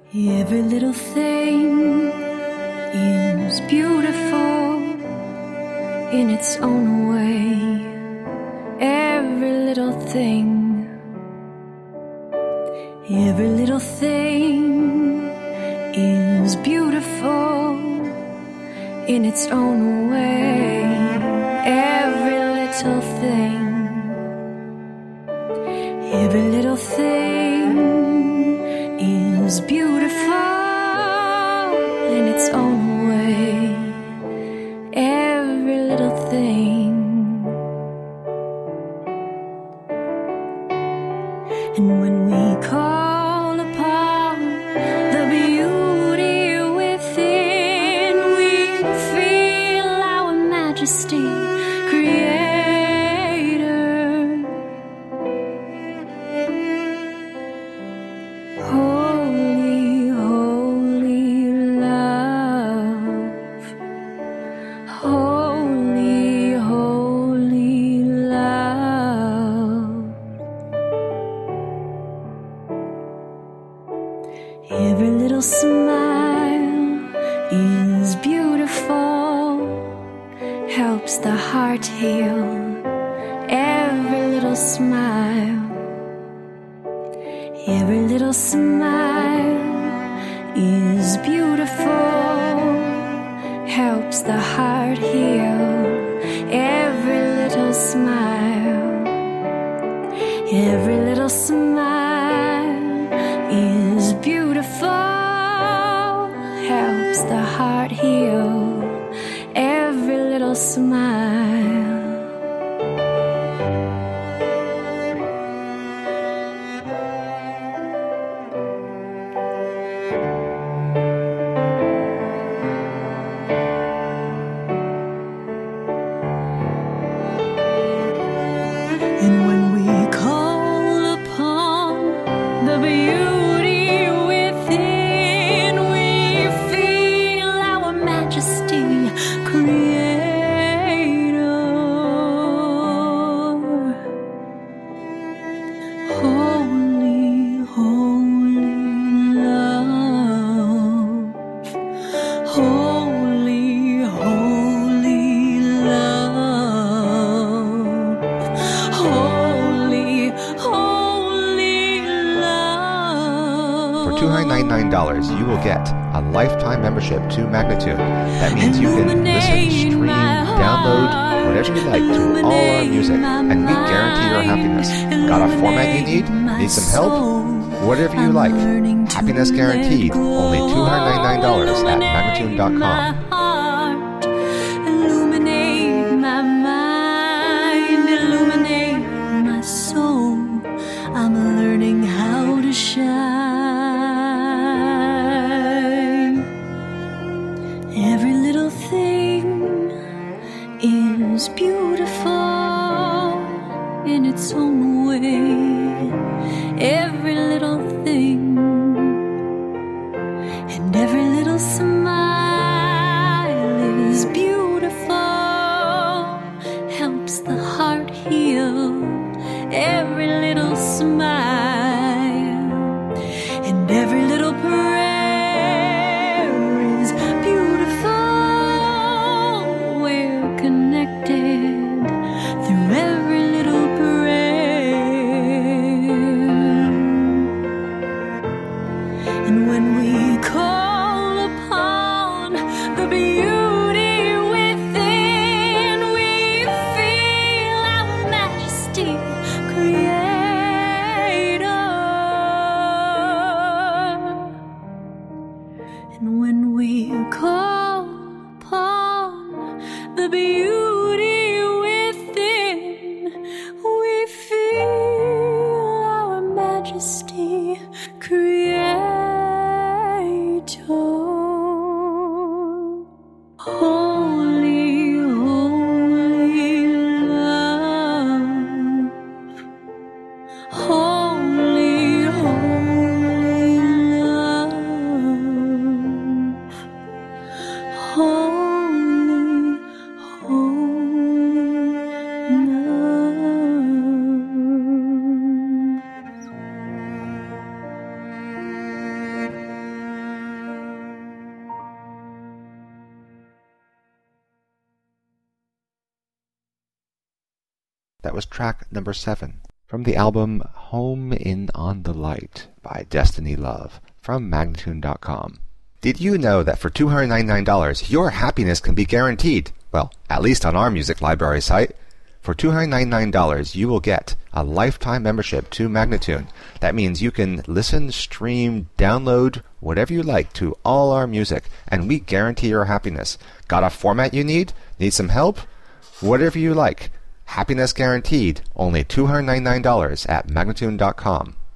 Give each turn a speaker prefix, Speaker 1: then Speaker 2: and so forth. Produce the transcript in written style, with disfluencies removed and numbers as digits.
Speaker 1: Every little thing is beautiful in its own way. Every little thing, every little thing is beautiful in its own way. Every little thing, every little thing is beautiful in its own way. Every little thing. And when we call upon the beauty within, we feel our majesty, Creator. Holy, holy love. Holy, holy love. Every little smile is beautiful, helps the heart heal. Every little smile, every little smile is beautiful, helps the heart heal. Every little smile, every little smile is beautiful, helps the heart heal. Every little smile. And when we call upon the beauty within, we feel our majesty, Creator. Holy, holy love. Holy, holy love. Holy, holy love.
Speaker 2: For $299, you will get a lifetime membership to Magnatune. That means you can listen, stream, download, whatever you like to all our music, and we guarantee your happiness. Got a format you need? Need some help? Whatever you like. Happiness guaranteed. Only $299 at Magnatune.com.
Speaker 1: Illuminate my mind, illuminate my soul. I'm learning how to shine. Every little thing is beautiful in its own way. Every little thing and every little smile is beautiful, helps the heart heal. Every little smile and every little prayer is beautiful. We're connected through every little prayer. And when we call upon the beauty within, we feel our majesty, Creator. And when we call upon the beauty within, we feel our majesty, Creator. Holy, holy love. Holy, holy love.
Speaker 2: That was track number 7 from the album Home in on the Light by Destiny Love from Magnatune.com. Did you know that for $299, your happiness can be guaranteed? Well, at least on our music library site. For $299, you will get a lifetime membership to Magnatune. That means you can listen, stream, download, whatever you like to all our music, and we guarantee your happiness. Got a format you need? Need some help? Whatever you like. Happiness guaranteed. Only $299 at Magnatune.com.